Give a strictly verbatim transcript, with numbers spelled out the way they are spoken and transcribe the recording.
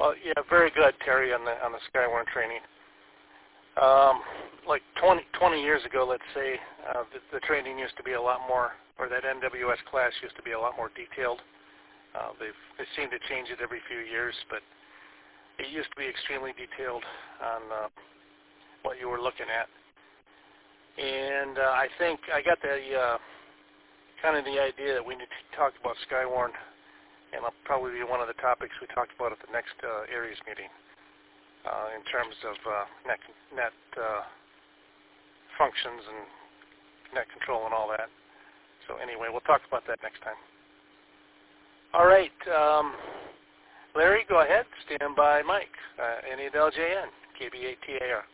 Well, yeah, very good, Terry, on the on the Skywarn training. Um, like twenty, twenty years ago, let's say, uh, the, the training used to be a lot more, or that N W S class used to be a lot more detailed. Uh, they've they seem to change it every few years, but it used to be extremely detailed on uh, what you were looking at. And uh, I think I got the uh, kind of the idea that we need to talk about Skywarn, and it'll probably be one of the topics we talked about at the next uh, Aries meeting uh, in terms of uh, net, net uh, functions and net control and all that. So anyway, we'll talk about that next time. All right, um, Larry, go ahead. Stand by Mike. Uh, N A L J N, K B eight T A R.